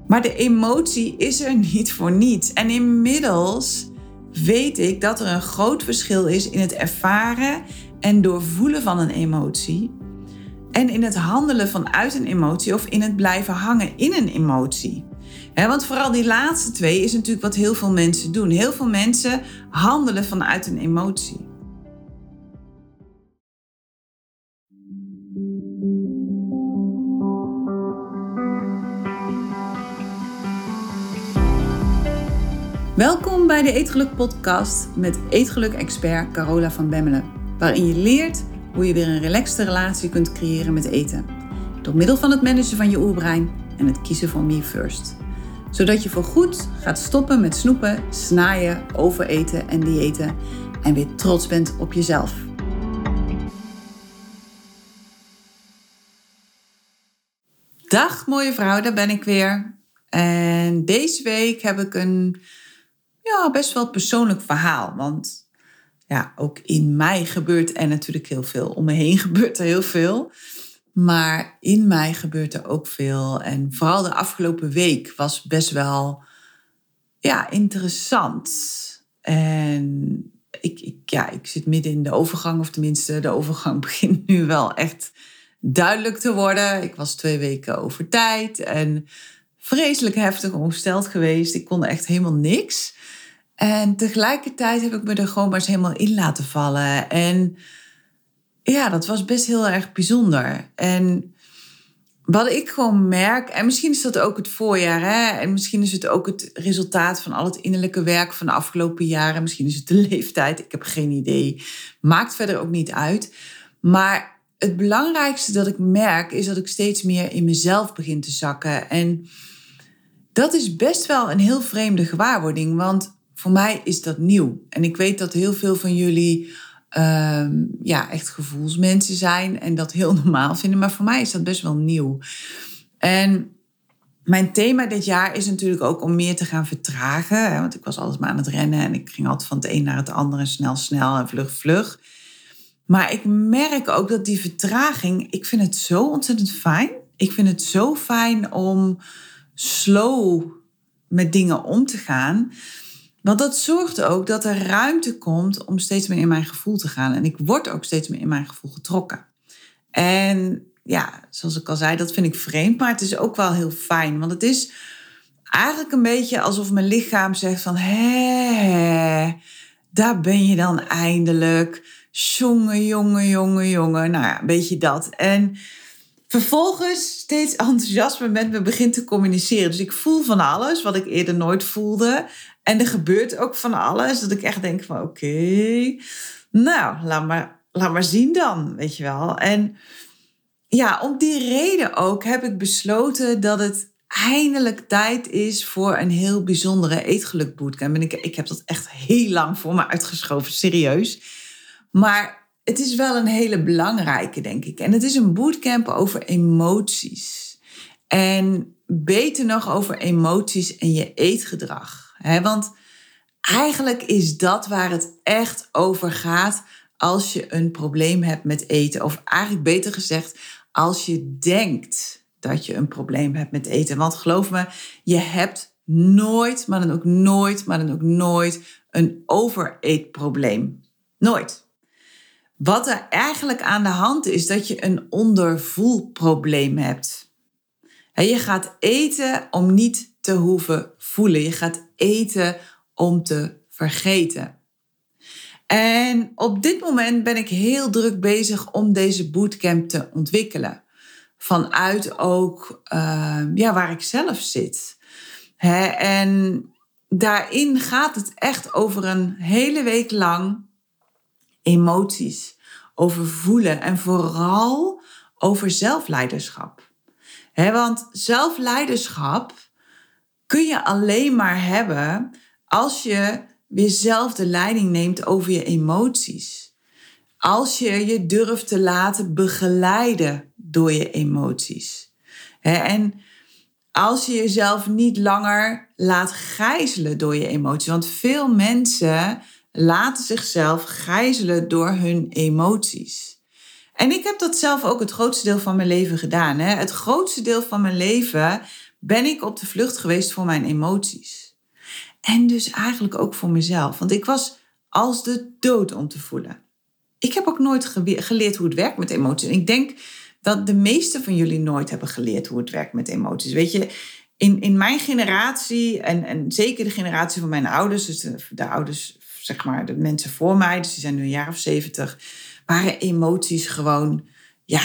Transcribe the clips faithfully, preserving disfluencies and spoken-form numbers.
Maar de emotie is er niet voor niets. En inmiddels weet ik dat er een groot verschil is in het ervaren en doorvoelen van een emotie. En in het handelen vanuit een emotie of in het blijven hangen in een emotie. He, want vooral die laatste twee is natuurlijk wat heel veel mensen doen. Heel veel mensen handelen vanuit een emotie. Welkom bij de Eetgeluk podcast met eetgeluk-expert Carola van Bemmelen. Waarin je leert hoe je weer een relaxte relatie kunt creëren met eten. Door middel van het managen van je oerbrein en het kiezen voor me first. Zodat je voorgoed gaat stoppen met snoepen, snaaien, overeten en diëten. En weer trots bent op jezelf. Dag mooie vrouw, daar ben ik weer. En deze week heb ik een ja, best wel persoonlijk verhaal. Want ja, ook in mij gebeurt er natuurlijk heel veel. Om me heen gebeurt er heel veel. Maar in mij gebeurt er ook veel. En vooral de afgelopen week was best wel ja, interessant. En ik, ik, ja, ik zit midden in de overgang. Of tenminste, de overgang begint nu wel echt duidelijk te worden. Ik was twee weken over tijd. En vreselijk heftig ongesteld geweest. Ik kon echt helemaal niks. En tegelijkertijd heb ik me er gewoon maar eens helemaal in laten vallen. En ja, dat was best heel erg bijzonder. En wat ik gewoon merk, en misschien is dat ook het voorjaar, hè? En misschien is het ook het resultaat van al het innerlijke werk van de afgelopen jaren. Misschien is het de leeftijd, ik heb geen idee. Maakt verder ook niet uit. Maar het belangrijkste dat ik merk is dat ik steeds meer in mezelf begin te zakken. En dat is best wel een heel vreemde gewaarwording, want voor mij is dat nieuw. En ik weet dat heel veel van jullie um, ja, echt gevoelsmensen zijn en dat heel normaal vinden. Maar voor mij is dat best wel nieuw. En mijn thema dit jaar is natuurlijk ook om meer te gaan vertragen. Hè, want ik was altijd maar aan het rennen en ik ging altijd van het een naar het andere. Snel, snel en vlug, vlug. Maar ik merk ook dat die vertraging, ik vind het zo ontzettend fijn. Ik vind het zo fijn om slow met dingen om te gaan. Want dat zorgt ook dat er ruimte komt om steeds meer in mijn gevoel te gaan. En ik word ook steeds meer in mijn gevoel getrokken. En ja, zoals ik al zei, dat vind ik vreemd. Maar het is ook wel heel fijn. Want het is eigenlijk een beetje alsof mijn lichaam zegt van hé, daar ben je dan eindelijk. Jongen, jongen, jongen, jongen. Nou ja, een beetje dat. En vervolgens steeds enthousiasme met me begint te communiceren. Dus ik voel van alles wat ik eerder nooit voelde. En er gebeurt ook van alles. Dat ik echt denk van oké, okay, nou, laat maar, laat maar zien dan, weet je wel. En ja, om die reden ook heb ik besloten dat het eindelijk tijd is voor een heel bijzondere eetgeluk bootcamp. En ik, ik heb dat echt heel lang voor me uitgeschoven, serieus. Maar het is wel een hele belangrijke, denk ik. En het is een bootcamp over emoties. En beter nog over emoties en je eetgedrag. He, want eigenlijk is dat waar het echt over gaat als je een probleem hebt met eten. Of eigenlijk beter gezegd, als je denkt dat je een probleem hebt met eten. Want geloof me, je hebt nooit, maar dan ook nooit, maar dan ook nooit een overeetprobleem. Nooit. Wat er eigenlijk aan de hand is, dat je een ondervoelprobleem hebt. Je gaat eten om niet te hoeven voelen. Je gaat eten om te vergeten. En op dit moment ben ik heel druk bezig om deze bootcamp te ontwikkelen. Vanuit ook uh, ja, waar ik zelf zit. He, en daarin gaat het echt over een hele week lang emoties. Over voelen en vooral over zelfleiderschap. He, want zelfleiderschap kun je alleen maar hebben als je weer zelf de leiding neemt over je emoties. Als je je durft te laten begeleiden door je emoties. He, en als je jezelf niet langer laat gijzelen door je emoties. Want veel mensen laten zichzelf gijzelen door hun emoties. En ik heb dat zelf ook het grootste deel van mijn leven gedaan. Hè? Het grootste deel van mijn leven ben ik op de vlucht geweest voor mijn emoties. En dus eigenlijk ook voor mezelf. Want ik was als de dood om te voelen. Ik heb ook nooit geleerd hoe het werkt met emoties. En ik denk dat de meeste van jullie nooit hebben geleerd hoe het werkt met emoties. Weet je, in, in mijn generatie en, en zeker de generatie van mijn ouders, dus de, de ouders, zeg maar, de mensen voor mij, dus die zijn nu een jaar of zeventig, waren emoties gewoon, ja,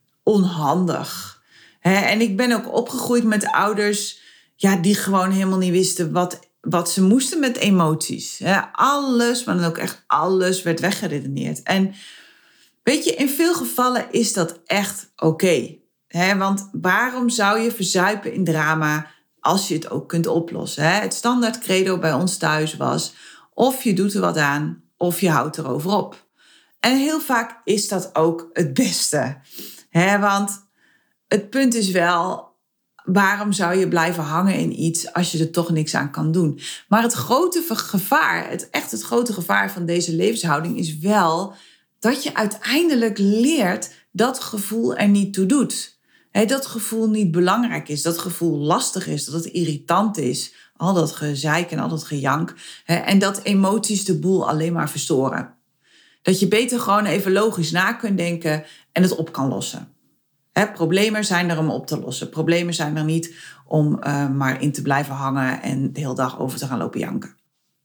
onhandig. He, en ik ben ook opgegroeid met ouders, ja, die gewoon helemaal niet wisten wat, wat ze moesten met emoties. He, alles, maar dan ook echt alles, werd weggeredeneerd. En weet je, in veel gevallen is dat echt oké. Okay. Want waarom zou je verzuipen in drama als je het ook kunt oplossen? He? Het standaard credo bij ons thuis was, of je doet er wat aan, of je houdt erover op. En heel vaak is dat ook het beste. He? Want het punt is wel, waarom zou je blijven hangen in iets als je er toch niks aan kan doen? Maar het grote gevaar, het echt het grote gevaar van deze levenshouding is wel dat je uiteindelijk leert dat gevoel er niet toe doet. He, dat gevoel niet belangrijk is, dat gevoel lastig is, dat het irritant is. Al dat gezeik en al dat gejank. He, en dat emoties de boel alleen maar verstoren. Dat je beter gewoon even logisch na kunt denken en het op kan lossen. He, problemen zijn er om op te lossen. Problemen zijn er niet om uh, maar in te blijven hangen en de hele dag over te gaan lopen janken.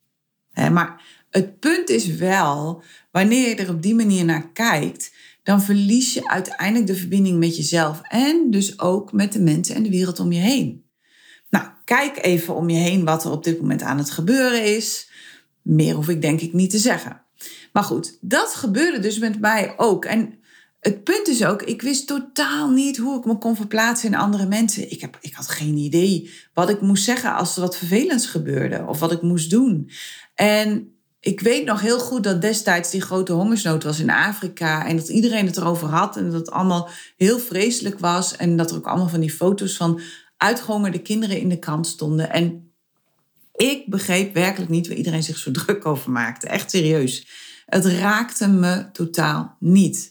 He, maar het punt is wel, wanneer je er op die manier naar kijkt, dan verlies je uiteindelijk de verbinding met jezelf en dus ook met de mensen en de wereld om je heen. Nou, kijk even om je heen wat er op dit moment aan het gebeuren is. Meer hoef ik denk ik niet te zeggen. Maar goed, dat gebeurde dus met mij ook. En het punt is ook, ik wist totaal niet hoe ik me kon verplaatsen in andere mensen. Ik, heb, ik had geen idee wat ik moest zeggen als er wat vervelends gebeurde of wat ik moest doen. En ik weet nog heel goed dat destijds die grote hongersnood was in Afrika en dat iedereen het erover had en dat het allemaal heel vreselijk was en dat er ook allemaal van die foto's van uitgehongerde kinderen in de krant stonden. En ik begreep werkelijk niet waar iedereen zich zo druk over maakte. Echt serieus. Het raakte me totaal niet.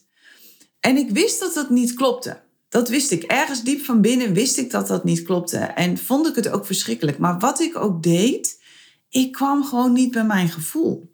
En ik wist dat dat niet klopte. Dat wist ik. Ergens diep van binnen wist ik dat dat niet klopte. En vond ik het ook verschrikkelijk. Maar wat ik ook deed, ik kwam gewoon niet bij mijn gevoel.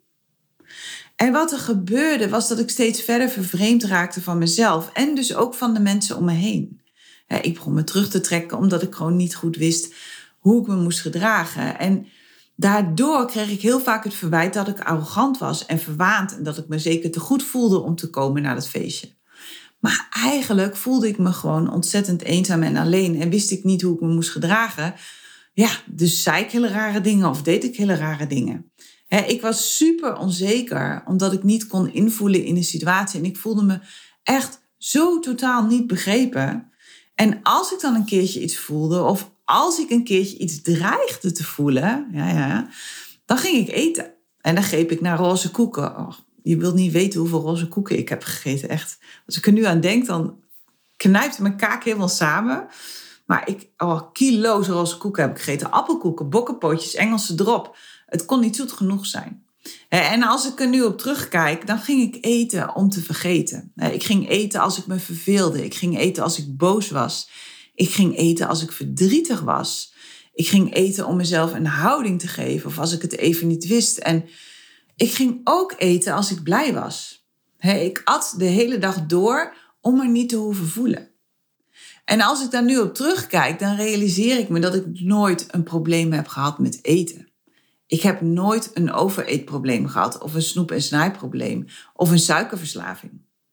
En wat er gebeurde was dat ik steeds verder vervreemd raakte van mezelf. En dus ook van de mensen om me heen. Ik begon me terug te trekken omdat ik gewoon niet goed wist hoe ik me moest gedragen. En daardoor kreeg ik heel vaak het verwijt dat ik arrogant was en verwaand. En dat ik me zeker te goed voelde om te komen naar dat feestje. Maar eigenlijk voelde ik me gewoon ontzettend eenzaam en alleen. En wist ik niet hoe ik me moest gedragen. Ja, dus zei ik hele rare dingen of deed ik hele rare dingen. He, ik was super onzeker omdat ik niet kon invoelen in de situatie. En ik voelde me echt zo totaal niet begrepen. En als ik dan een keertje iets voelde of als ik een keertje iets dreigde te voelen, ja, ja, dan ging ik eten. En dan greep ik naar roze koeken. Oh, je wilt niet weten hoeveel roze koeken ik heb gegeten. Echt. Als ik er nu aan denk, dan knijpt mijn kaak helemaal samen. Maar ik, oh, kilo's roze koeken heb ik gegeten. Appelkoeken, bokkenpootjes, Engelse drop. Het kon niet zoet genoeg zijn. En als ik er nu op terugkijk, dan ging ik eten om te vergeten. Ik ging eten als ik me verveelde. Ik ging eten als ik boos was. Ik ging eten als ik verdrietig was. Ik ging eten om mezelf een houding te geven of als ik het even niet wist. En ik ging ook eten als ik blij was. Ik at de hele dag door om me niet te hoeven voelen. En als ik daar nu op terugkijk, dan realiseer ik me dat ik nooit een probleem heb gehad met eten. Ik heb nooit een overeetprobleem gehad of een snoep- en snijprobleem of een suikerverslaving.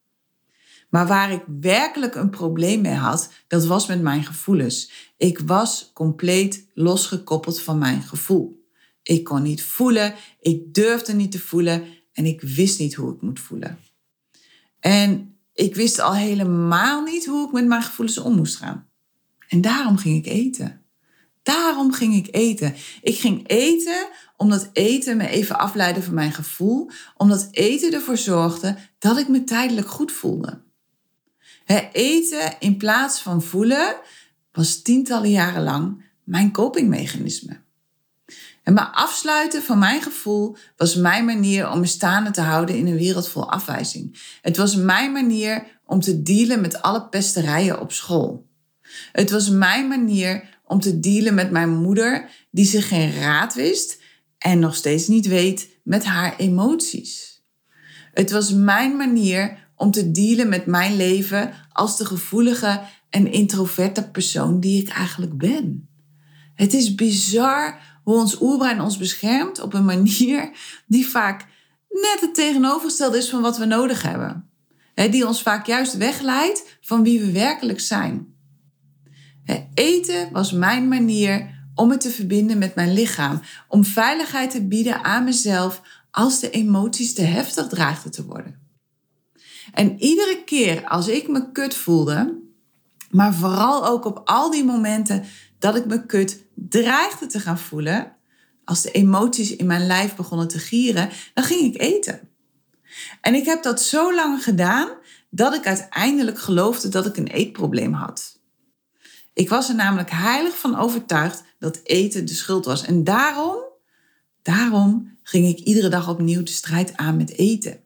Maar waar ik werkelijk een probleem mee had, dat was met mijn gevoelens. Ik was compleet losgekoppeld van mijn gevoel. Ik kon niet voelen, ik durfde niet te voelen en ik wist niet hoe ik moet voelen. En ik wist al helemaal niet hoe ik met mijn gevoelens om moest gaan. En daarom ging ik eten. Daarom ging ik eten. Ik ging eten omdat eten me even afleidde van mijn gevoel. Omdat eten ervoor zorgde dat ik me tijdelijk goed voelde. He, eten in plaats van voelen was tientallen jaren lang mijn copingmechanisme. En me afsluiten van mijn gevoel was mijn manier om me staande te houden in een wereld vol afwijzing. Het was mijn manier om te dealen met alle pesterijen op school. Het was mijn manier om te dealen met mijn moeder die zich geen raad wist en nog steeds niet weet met haar emoties. Het was mijn manier om te dealen met mijn leven als de gevoelige en introverte persoon die ik eigenlijk ben. Het is bizar hoe ons oerbrein ons beschermt op een manier die vaak net het tegenovergestelde is van wat we nodig hebben. Die ons vaak juist wegleidt van wie we werkelijk zijn. Eten was mijn manier om me te verbinden met mijn lichaam. Om veiligheid te bieden aan mezelf als de emoties te heftig dreigden te worden. En iedere keer als ik me kut voelde, maar vooral ook op al die momenten dat ik me kut dreigde te gaan voelen, als de emoties in mijn lijf begonnen te gieren, dan ging ik eten. En ik heb dat zo lang gedaan dat ik uiteindelijk geloofde dat ik een eetprobleem had. Ik was er namelijk heilig van overtuigd dat eten de schuld was. En daarom, daarom ging ik iedere dag opnieuw de strijd aan met eten.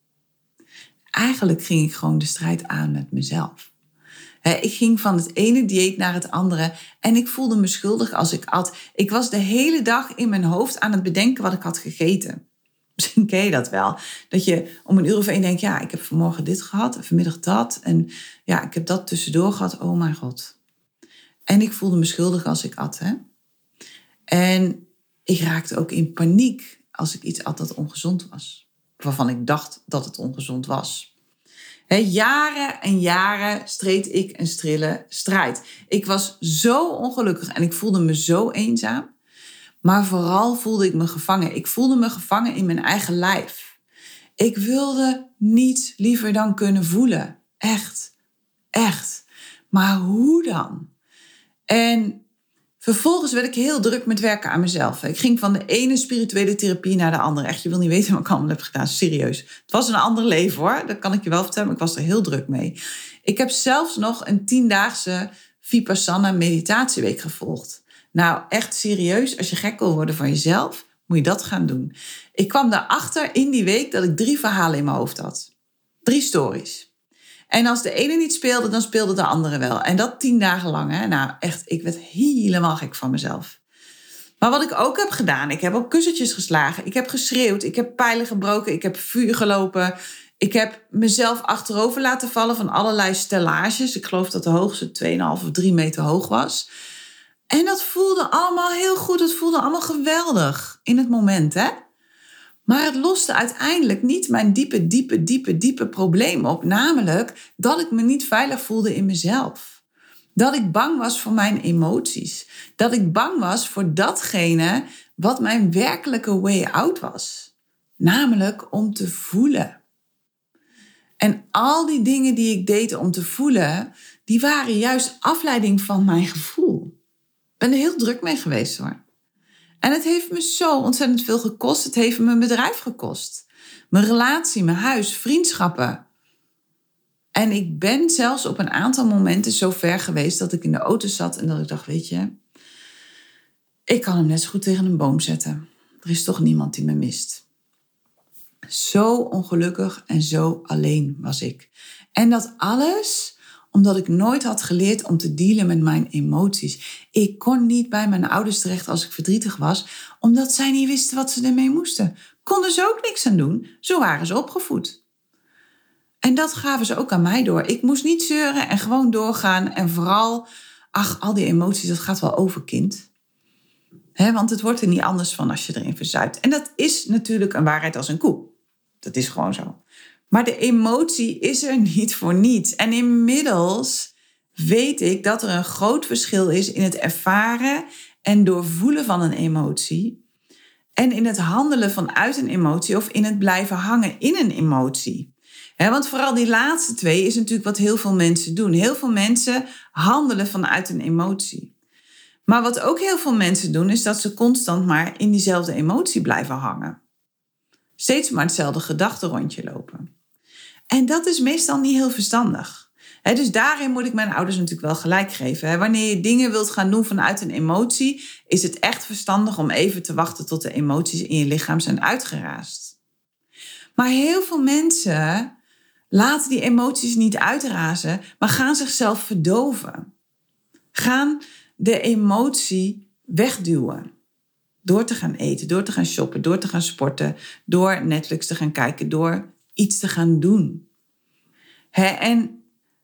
Eigenlijk ging ik gewoon de strijd aan met mezelf. Ik ging van het ene dieet naar het andere en ik voelde me schuldig als ik at. Ik was de hele dag in mijn hoofd aan het bedenken wat ik had gegeten. Misschien ken je dat wel. Dat je om een uur of één denkt, ja, ik heb vanmorgen dit gehad en vanmiddag dat. En ja, ik heb dat tussendoor gehad. Oh mijn god. En ik voelde me schuldig als ik at. Hè? En ik raakte ook in paniek als ik iets at dat ongezond was. Waarvan ik dacht dat het ongezond was. He, jaren en jaren streed ik een strille strijd. Ik was zo ongelukkig en ik voelde me zo eenzaam. Maar vooral voelde ik me gevangen. Ik voelde me gevangen in mijn eigen lijf. Ik wilde niets liever dan kunnen voelen. Echt. Echt. Maar hoe dan? En vervolgens werd ik heel druk met werken aan mezelf. Ik ging van de ene spirituele therapie naar de andere. Echt, je wil niet weten wat ik allemaal heb gedaan. Serieus. Het was een ander leven hoor. Dat kan ik je wel vertellen. Maar ik was er heel druk mee. Ik heb zelfs nog een tiendaagse Vipassana meditatieweek gevolgd. Nou, echt serieus. Als je gek wil worden van jezelf, moet je dat gaan doen. Ik kwam daarachter in die week dat ik drie verhalen in mijn hoofd had. Drie stories. En als de ene niet speelde, dan speelde de andere wel. En dat tien dagen lang. Hè? Nou, echt, ik werd helemaal gek van mezelf. Maar wat ik ook heb gedaan, ik heb op kussentjes geslagen. Ik heb geschreeuwd, ik heb pijlen gebroken, ik heb vuur gelopen. Ik heb mezelf achterover laten vallen van allerlei stellages. Ik geloof dat de hoogste twee komma vijf of drie meter hoog was. En dat voelde allemaal heel goed. Het voelde allemaal geweldig in het moment, hè? Maar het loste uiteindelijk niet mijn diepe, diepe, diepe, diepe probleem op. Namelijk dat ik me niet veilig voelde in mezelf. Dat ik bang was voor mijn emoties. Dat ik bang was voor datgene wat mijn werkelijke way out was. Namelijk om te voelen. En al die dingen die ik deed om te voelen, die waren juist afleiding van mijn gevoel. Ik ben er heel druk mee geweest hoor. En het heeft me zo ontzettend veel gekost. Het heeft me mijn bedrijf gekost. Mijn relatie, mijn huis, vriendschappen. En ik ben zelfs op een aantal momenten zo ver geweest dat ik in de auto zat en dat ik dacht, weet je, ik kan hem net zo goed tegen een boom zetten. Er is toch niemand die me mist. Zo ongelukkig en zo alleen was ik. En dat alles omdat ik nooit had geleerd om te dealen met mijn emoties. Ik kon niet bij mijn ouders terecht als ik verdrietig was, omdat zij niet wisten wat ze ermee moesten. Konden ze ook niks aan doen. Zo waren ze opgevoed. En dat gaven ze ook aan mij door. Ik moest niet zeuren en gewoon doorgaan. En vooral, ach, al die emoties, dat gaat wel over, kind. He, want het wordt er niet anders van als je erin verzuipt. En dat is natuurlijk een waarheid als een koe. Dat is gewoon zo. Maar de emotie is er niet voor niets. En inmiddels weet ik dat er een groot verschil is in het ervaren en doorvoelen van een emotie. En in het handelen vanuit een emotie of in het blijven hangen in een emotie. He, want vooral die laatste twee is natuurlijk wat heel veel mensen doen. Heel veel mensen handelen vanuit een emotie. Maar wat ook heel veel mensen doen, is dat ze constant maar in diezelfde emotie blijven hangen. Steeds maar hetzelfde gedachtenrondje lopen. En dat is meestal niet heel verstandig. He, dus daarin moet ik mijn ouders natuurlijk wel gelijk geven. He, wanneer je dingen wilt gaan doen vanuit een emotie, is het echt verstandig om even te wachten tot de emoties in je lichaam zijn uitgeraasd. Maar heel veel mensen laten die emoties niet uitrazen, maar gaan zichzelf verdoven. Gaan de emotie wegduwen. Door te gaan eten, door te gaan shoppen, door te gaan sporten, door Netflix te gaan kijken, door iets te gaan doen. He, en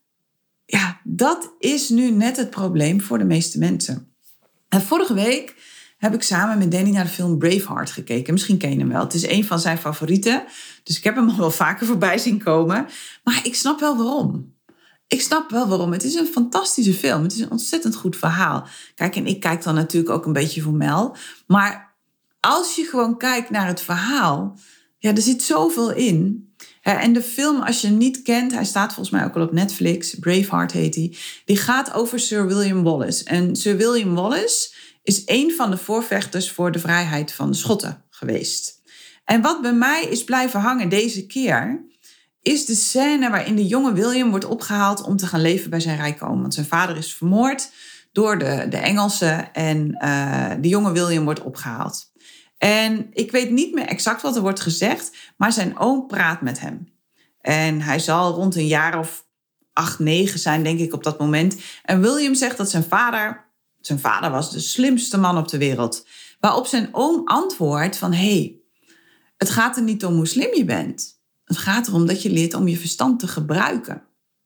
ja, dat is nu net het probleem voor de meeste mensen. En vorige week heb ik samen met Danny naar de film Braveheart gekeken. Misschien ken je hem wel. Het is een van zijn favorieten. Dus ik heb hem al wel vaker voorbij zien komen. Maar ik snap wel waarom. Ik snap wel waarom. Het is een fantastische film. Het is een ontzettend goed verhaal. Kijk, en ik kijk dan natuurlijk ook een beetje voor Mel. Maar als je gewoon kijkt naar het verhaal, ja, er zit zoveel in. En de film, als je hem niet kent, hij staat volgens mij ook al op Netflix. Braveheart heet hij. Die gaat over Sir William Wallace. En Sir William Wallace is een van de voorvechters voor de vrijheid van de Schotten geweest. En wat bij mij is blijven hangen deze keer, is de scène waarin de jonge William wordt opgehaald om te gaan leven bij zijn rijke oom. Want zijn vader is vermoord door de, de Engelsen en uh, de jonge William wordt opgehaald. En ik weet niet meer exact wat er wordt gezegd, maar zijn oom praat met hem. En hij zal rond een jaar of acht, negen zijn, denk ik, op dat moment. En William zegt dat zijn vader, zijn vader was de slimste man op de wereld. Waarop zijn oom antwoordt van, hé, hey, het gaat er niet om hoe slim je bent. Het gaat erom dat je leert om je verstand te gebruiken.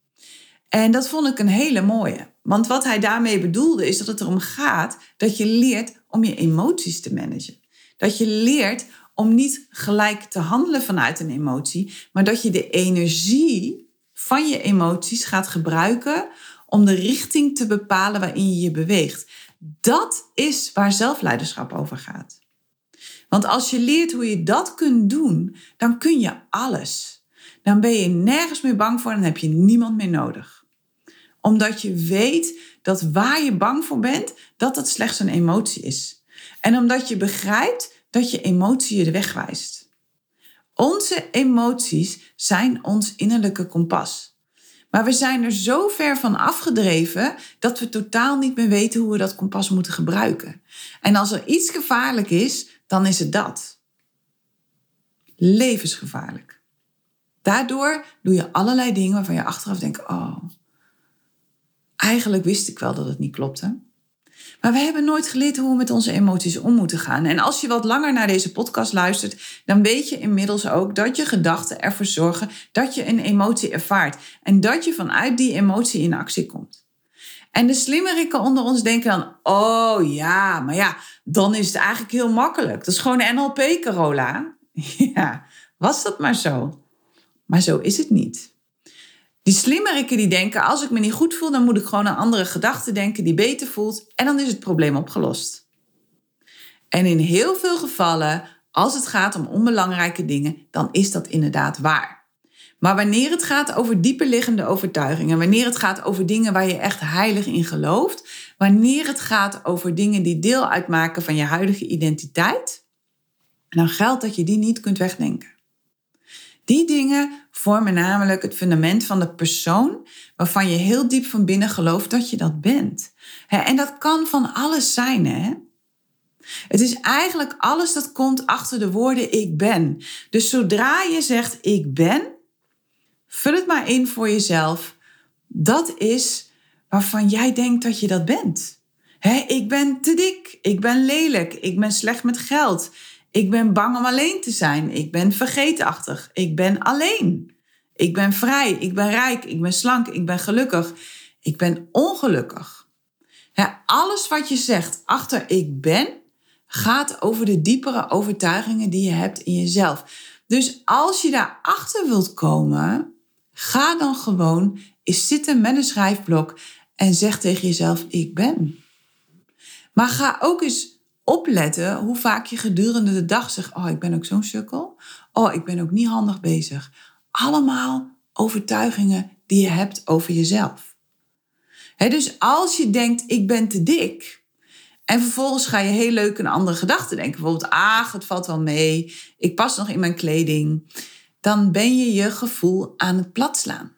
En dat vond ik een hele mooie. Want wat hij daarmee bedoelde is dat het erom gaat dat je leert om je emoties te managen. Dat je leert om niet gelijk te handelen vanuit een emotie, maar dat je de energie van je emoties gaat gebruiken om de richting te bepalen waarin je je beweegt. Dat is waar zelfleiderschap over gaat. Want als je leert hoe je dat kunt doen, dan kun je alles. Dan ben je nergens meer bang voor en dan heb je niemand meer nodig. Omdat je weet dat waar je bang voor bent, dat dat slechts een emotie is. En omdat je begrijpt dat je emotie je de weg wijst. Onze emoties zijn ons innerlijke kompas. Maar we zijn er zo ver van afgedreven dat we totaal niet meer weten hoe we dat kompas moeten gebruiken. En als er iets gevaarlijk is, dan is het dat. Levensgevaarlijk. Daardoor doe je allerlei dingen waarvan je achteraf denkt, oh, eigenlijk wist ik wel dat het niet klopte. Maar we hebben nooit geleerd hoe we met onze emoties om moeten gaan. En als je wat langer naar deze podcast luistert, dan weet je inmiddels ook dat je gedachten ervoor zorgen dat je een emotie ervaart. En dat je vanuit die emotie in actie komt. En de slimmerikken onder ons denken dan, oh ja, maar ja, dan is het eigenlijk heel makkelijk. Dat is gewoon N L P, Carola. Ja, was dat maar zo. Maar zo is het niet. Die slimmerikken die denken, als ik me niet goed voel, dan moet ik gewoon aan andere gedachten denken die beter voelt. En dan is het probleem opgelost. En in heel veel gevallen, als het gaat om onbelangrijke dingen, dan is dat inderdaad waar. Maar wanneer het gaat over dieperliggende overtuigingen, wanneer het gaat over dingen waar je echt heilig in gelooft, wanneer het gaat over dingen die deel uitmaken van je huidige identiteit, dan geldt dat je die niet kunt wegdenken. Die dingen vormen namelijk het fundament van de persoon waarvan je heel diep van binnen gelooft dat je dat bent. En dat kan van alles zijn, hè? Het is eigenlijk alles dat komt achter de woorden ik ben. Dus zodra je zegt ik ben, vul het maar in voor jezelf. Dat is waarvan jij denkt dat je dat bent. He, ik ben te dik, ik ben lelijk, ik ben slecht met geld. Ik ben bang om alleen te zijn, ik ben vergeetachtig, ik ben alleen. Ik ben vrij, ik ben rijk, ik ben slank, ik ben gelukkig, ik ben ongelukkig. He, alles wat je zegt achter ik ben, gaat over de diepere overtuigingen die je hebt in jezelf. Dus als je daarachter wilt komen, ga dan gewoon eens zitten met een schrijfblok en zeg tegen jezelf, ik ben. Maar ga ook eens opletten hoe vaak je gedurende de dag zegt, oh, ik ben ook zo'n sukkel. Oh, ik ben ook niet handig bezig. Allemaal overtuigingen die je hebt over jezelf. He, dus als je denkt, ik ben te dik, en vervolgens ga je heel leuk een andere gedachte denken. Bijvoorbeeld, ah, het valt wel mee. Ik pas nog in mijn kleding. Dan ben je je gevoel aan het platslaan.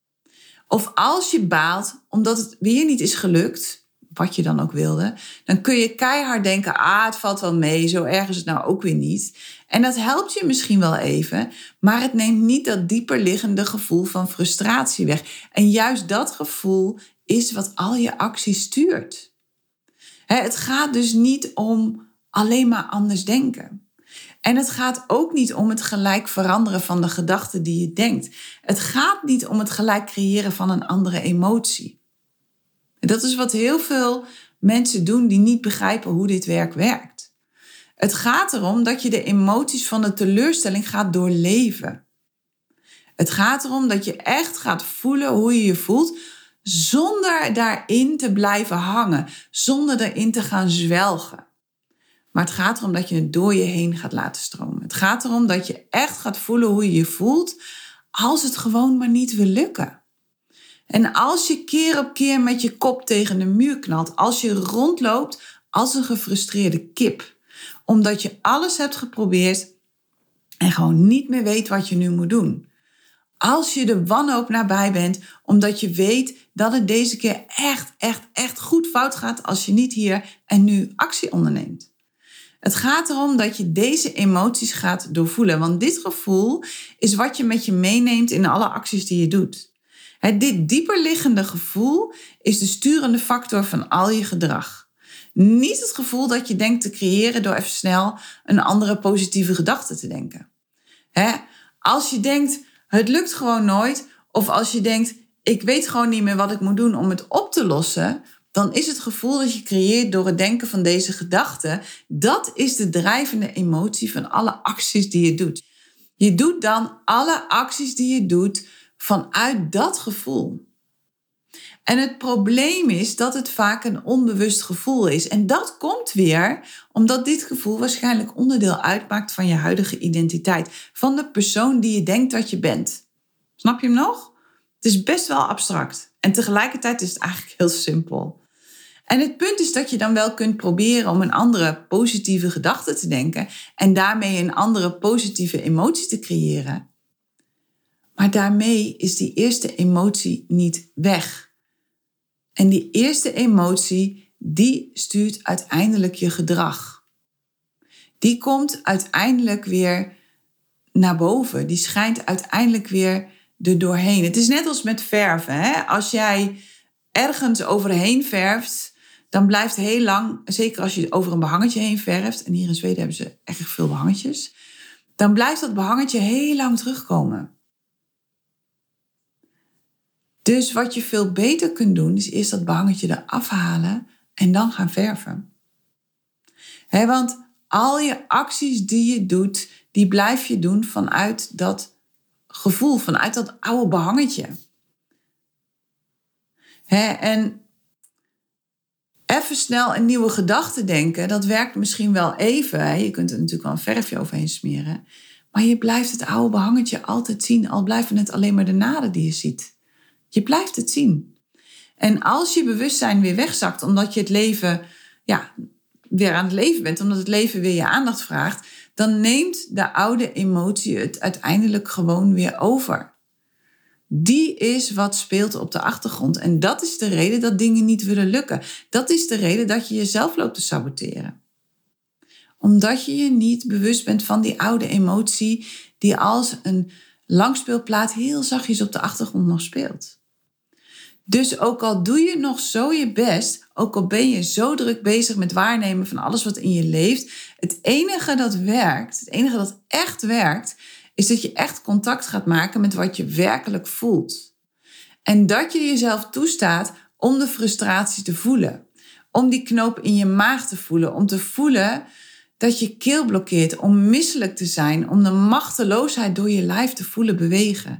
Of als je baalt omdat het weer niet is gelukt, wat je dan ook wilde, dan kun je keihard denken, ah, het valt wel mee. Zo erg is het nou ook weer niet. En dat helpt je misschien wel even, maar het neemt niet dat dieper liggende gevoel van frustratie weg. En juist dat gevoel is wat al je acties stuurt. Hè, het gaat dus niet om alleen maar anders denken. En het gaat ook niet om het gelijk veranderen van de gedachten die je denkt. Het gaat niet om het gelijk creëren van een andere emotie. En dat is wat heel veel mensen doen die niet begrijpen hoe dit werk werkt. Het gaat erom dat je de emoties van de teleurstelling gaat doorleven. Het gaat erom dat je echt gaat voelen hoe je je voelt, zonder daarin te blijven hangen, zonder erin te gaan zwelgen. Maar het gaat erom dat je het door je heen gaat laten stromen. Het gaat erom dat je echt gaat voelen hoe je je voelt, als het gewoon maar niet wil lukken. En als je keer op keer met je kop tegen de muur knalt, als je rondloopt als een gefrustreerde kip, omdat je alles hebt geprobeerd en gewoon niet meer weet wat je nu moet doen. Als je de wanhoop nabij bent, omdat je weet dat het deze keer echt, echt, echt goed fout gaat als je niet hier en nu actie onderneemt. Het gaat erom dat je deze emoties gaat doorvoelen, want dit gevoel is wat je met je meeneemt in alle acties die je doet. He, dit dieperliggende gevoel is de sturende factor van al je gedrag. Niet het gevoel dat je denkt te creëren door even snel een andere positieve gedachte te denken. He, als je denkt, het lukt gewoon nooit, of als je denkt, ik weet gewoon niet meer wat ik moet doen om het op te lossen, dan is het gevoel dat je creëert door het denken van deze gedachten, dat is de drijvende emotie van alle acties die je doet. Je doet dan alle acties die je doet vanuit dat gevoel. En het probleem is dat het vaak een onbewust gevoel is. En dat komt weer omdat dit gevoel waarschijnlijk onderdeel uitmaakt van je huidige identiteit. Van de persoon die je denkt dat je bent. Snap je hem nog? Het is best wel abstract. En tegelijkertijd is het eigenlijk heel simpel. En het punt is dat je dan wel kunt proberen om een andere positieve gedachte te denken. En daarmee een andere positieve emotie te creëren. Maar daarmee is die eerste emotie niet weg. En die eerste emotie, die stuurt uiteindelijk je gedrag. Die komt uiteindelijk weer naar boven. Die schijnt uiteindelijk weer er doorheen. Het is net als met verven. Hè? Als jij ergens overheen verft, dan blijft heel lang, zeker als je over een behangetje heen verft, en hier in Zweden hebben ze echt veel behangetjes, dan blijft dat behangetje heel lang terugkomen. Dus wat je veel beter kunt doen, is eerst dat behangetje eraf halen en dan gaan verven. He, want al je acties die je doet, die blijf je doen vanuit dat gevoel, vanuit dat oude behangetje. He, en even snel een nieuwe gedachte denken, dat werkt misschien wel even. He. Je kunt er natuurlijk wel een verfje overheen smeren. Maar je blijft het oude behangetje altijd zien, al blijven het alleen maar de naden die je ziet. Je blijft het zien. En als je bewustzijn weer wegzakt, omdat je het leven ja, weer aan het leven bent, omdat het leven weer je aandacht vraagt, dan neemt de oude emotie het uiteindelijk gewoon weer over. Die is wat speelt op de achtergrond. En dat is de reden dat dingen niet willen lukken. Dat is de reden dat je jezelf loopt te saboteren. Omdat je je niet bewust bent van die oude emotie die als een langspeelplaat heel zachtjes op de achtergrond nog speelt. Dus ook al doe je nog zo je best, ook al ben je zo druk bezig met waarnemen van alles wat in je leeft, het enige dat werkt, het enige dat echt werkt, is dat je echt contact gaat maken met wat je werkelijk voelt. En dat je jezelf toestaat om de frustratie te voelen. Om die knoop in je maag te voelen. Om te voelen dat je keel blokkeert. Om misselijk te zijn. Om de machteloosheid door je lijf te voelen bewegen.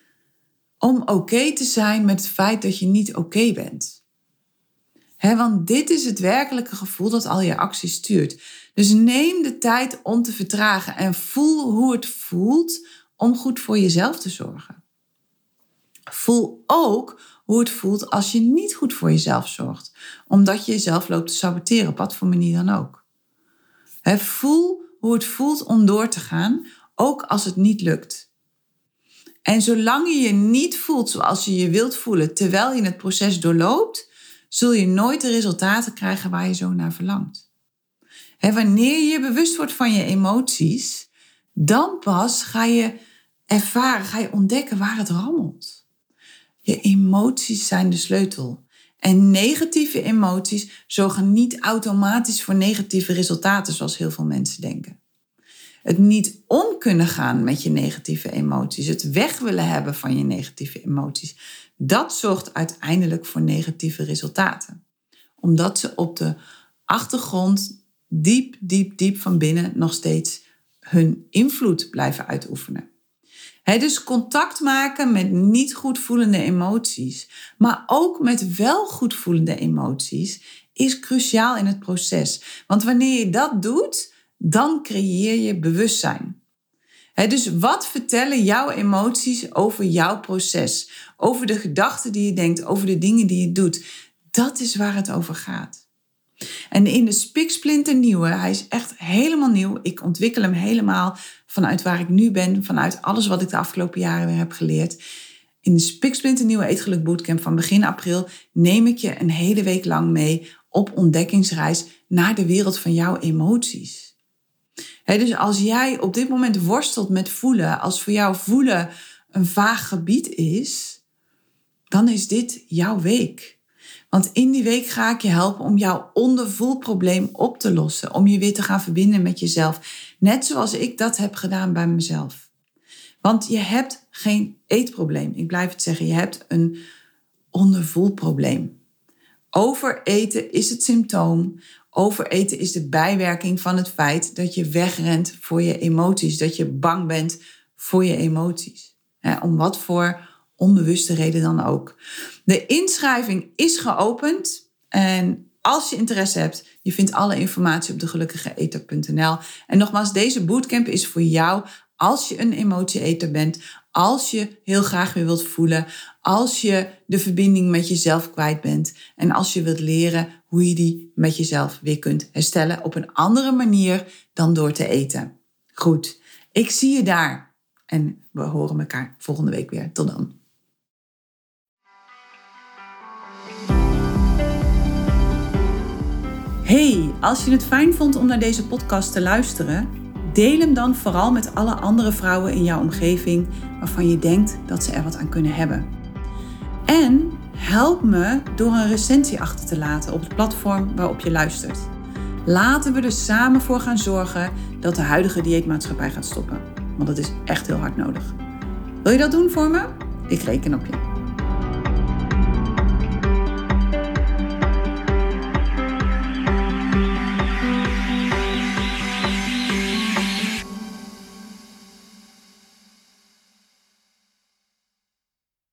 Om oké te zijn met het feit dat je niet oké bent. He, want dit is het werkelijke gevoel dat al je acties stuurt. Dus neem de tijd om te vertragen en voel hoe het voelt om goed voor jezelf te zorgen. Voel ook hoe het voelt als je niet goed voor jezelf zorgt. Omdat je jezelf loopt te saboteren, op wat voor manier dan ook. He, voel hoe het voelt om door te gaan, ook als het niet lukt. En zolang je je niet voelt zoals je je wilt voelen terwijl je het proces doorloopt, zul je nooit de resultaten krijgen waar je zo naar verlangt. He, wanneer je je bewust wordt van je emoties, dan pas ga je ervaren, ga je ontdekken waar het rammelt. Je emoties zijn de sleutel. En negatieve emoties zorgen niet automatisch voor negatieve resultaten, zoals heel veel mensen denken. Het niet om kunnen gaan met je negatieve emoties, het weg willen hebben van je negatieve emoties, dat zorgt uiteindelijk voor negatieve resultaten. Omdat ze op de achtergrond diep, diep, diep van binnen nog steeds hun invloed blijven uitoefenen. He, dus contact maken met niet goed voelende emoties, maar ook met wel goed voelende emoties, is cruciaal in het proces. Want wanneer je dat doet, dan creëer je bewustzijn. He, dus wat vertellen jouw emoties over jouw proces? Over de gedachten die je denkt, over de dingen die je doet. Dat is waar het over gaat. En in de spiksplinternieuwe, hij is echt helemaal nieuw. Ik ontwikkel hem helemaal vanuit waar ik nu ben, vanuit alles wat ik de afgelopen jaren weer heb geleerd. In de spiksplinternieuwe Eetgeluk Bootcamp van begin april neem ik je een hele week lang mee op ontdekkingsreis naar de wereld van jouw emoties. He, dus als jij op dit moment worstelt met voelen, als voor jou voelen een vaag gebied is, dan is dit jouw week. Want in die week ga ik je helpen om jouw ondervoelprobleem op te lossen. Om je weer te gaan verbinden met jezelf. Net zoals ik dat heb gedaan bij mezelf. Want je hebt geen eetprobleem. Ik blijf het zeggen, je hebt een ondervoelprobleem. Overeten is het symptoom. Overeten is de bijwerking van het feit dat je wegrent voor je emoties. Dat je bang bent voor je emoties. He, om wat voor onbewuste reden dan ook. De inschrijving is geopend. En als je interesse hebt, je vindt alle informatie op de gelukkige eter punt n l. En nogmaals, deze bootcamp is voor jou als je een emotieeter bent. Als je heel graag weer wilt voelen. Als je de verbinding met jezelf kwijt bent. En als je wilt leren hoe je die met jezelf weer kunt herstellen. Op een andere manier dan door te eten. Goed, ik zie je daar. En we horen elkaar volgende week weer. Tot dan. Hey, als je het fijn vond om naar deze podcast te luisteren, deel hem dan vooral met alle andere vrouwen in jouw omgeving waarvan je denkt dat ze er wat aan kunnen hebben. En help me door een recensie achter te laten op het platform waarop je luistert. Laten we er samen voor gaan zorgen dat de huidige dieetmaatschappij gaat stoppen. Want dat is echt heel hard nodig. Wil je dat doen voor me? Ik reken op je.